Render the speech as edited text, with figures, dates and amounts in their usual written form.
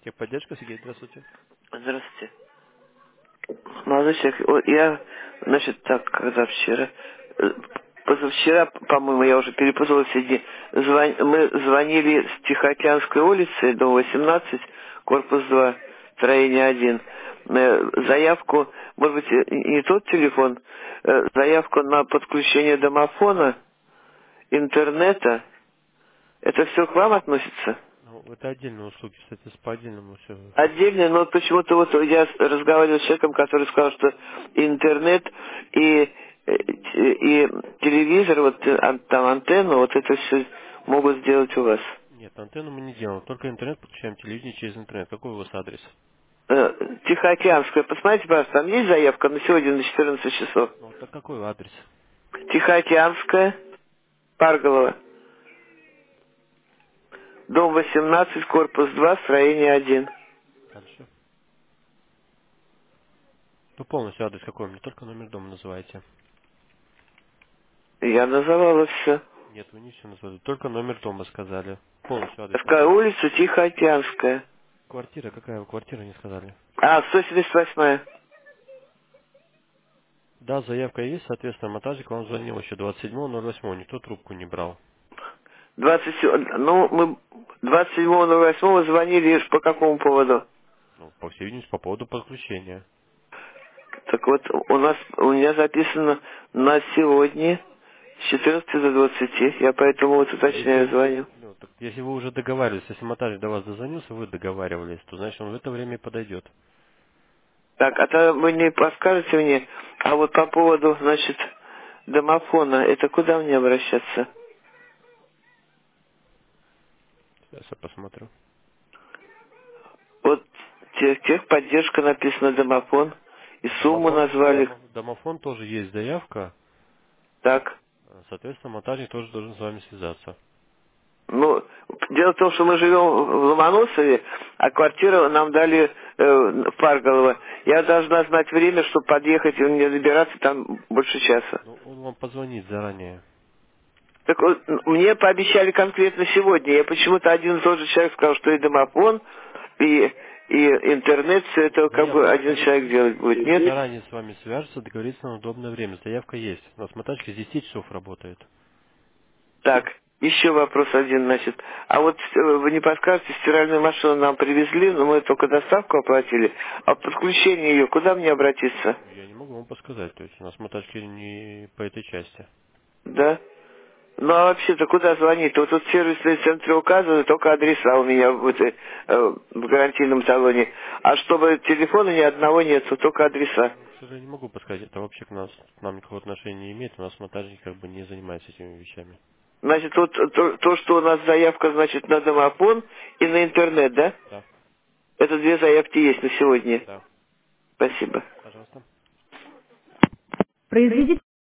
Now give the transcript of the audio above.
Техподдержка, Сергей, здравствуйте. Здравствуйте. Молодой человек, я, значит, так, когда вчера, э, позавчера, по-моему, я уже перепутала все дни, мы звонили с Тихоокеанской улицы, дом 18, корпус 2, строение 1. Заявку, может быть, не тот телефон, заявку на подключение домофона, интернета, это все к вам относится? Ну, это отдельные услуги, кстати, по отдельному все. Отдельно, но почему-то вот я разговаривал с человеком, который сказал, что интернет и телевизор, вот там антенну, вот это все могут сделать у вас. Нет, антенну мы не делаем, только интернет подключаем, телевидение через интернет. Какой у вас адрес? Тихоокеанская, посмотрите, пожалуйста, там есть заявка на сегодня на 14 часов? Ну, так какой адрес? Тихоокеанская, Парголова, дом 18, корпус 2, строение 1. Дальше. Ну, полностью адрес какой? Мне только номер дома называете. Я называла все. Нет, вы не все назвали, только номер дома сказали. Полностью адрес какой? Улица Тихоокеанская. Квартира, какая вы квартира, не сказали? 178. Да, заявка есть, соответственно, монтажик вам звонил еще 27.08, никто трубку не брал. 27.08 звонили по какому поводу? Ну, по всей видимости, по поводу подключения. Так вот, у меня записано на сегодня с 14 до 20. Я поэтому вот уточняю, звоню. Если вы уже договаривались, если монтажник до вас дозвонился, вы договаривались, то значит он в это время и подойдет. Так, а то вы не подскажете мне, а вот по поводу, значит, домофона, это куда мне обращаться? Сейчас я посмотрю. Вот техподдержка написано домофон, и сумму назвали. Домофон тоже есть заявка, Так. соответственно, монтажник тоже должен с вами связаться. Ну, дело в том, что мы живем в Ломоносове, а квартиру нам дали в Парголово. Я должна знать время, чтобы подъехать и мне забираться там больше часа. Ну, он вам позвонит заранее. Так вот, мне пообещали конкретно сегодня. Я почему-то один и тот же человек сказал, что и домофон, и интернет, все это как бы один человек делать будет. Нет? Заранее с вами свяжется, договориться на удобное время. Заявка есть. У нас монтажник с 10 часов работает. Так, еще вопрос один, значит. А вот вы не подскажете, стиральную машину нам привезли, но мы только доставку оплатили. А подключение ее, куда мне обратиться? Я не могу вам подсказать, то есть у нас монтажники не по этой части. Да? Ну а вообще-то куда звонить? Вот тут в сервисном центре указаны только адреса у меня в гарантийном талоне. А чтобы телефона ни одного нет, только адреса. Ну, к сожалению, не могу подсказать. Это вообще к нам никакого отношения не имеет. У нас монтажник как бы не занимается этими вещами. Значит, вот то, что у нас заявка, значит, на домофон и на интернет, да? Да, Это две заявки есть на сегодня. да. Спасибо. Пожалуйста. Произведите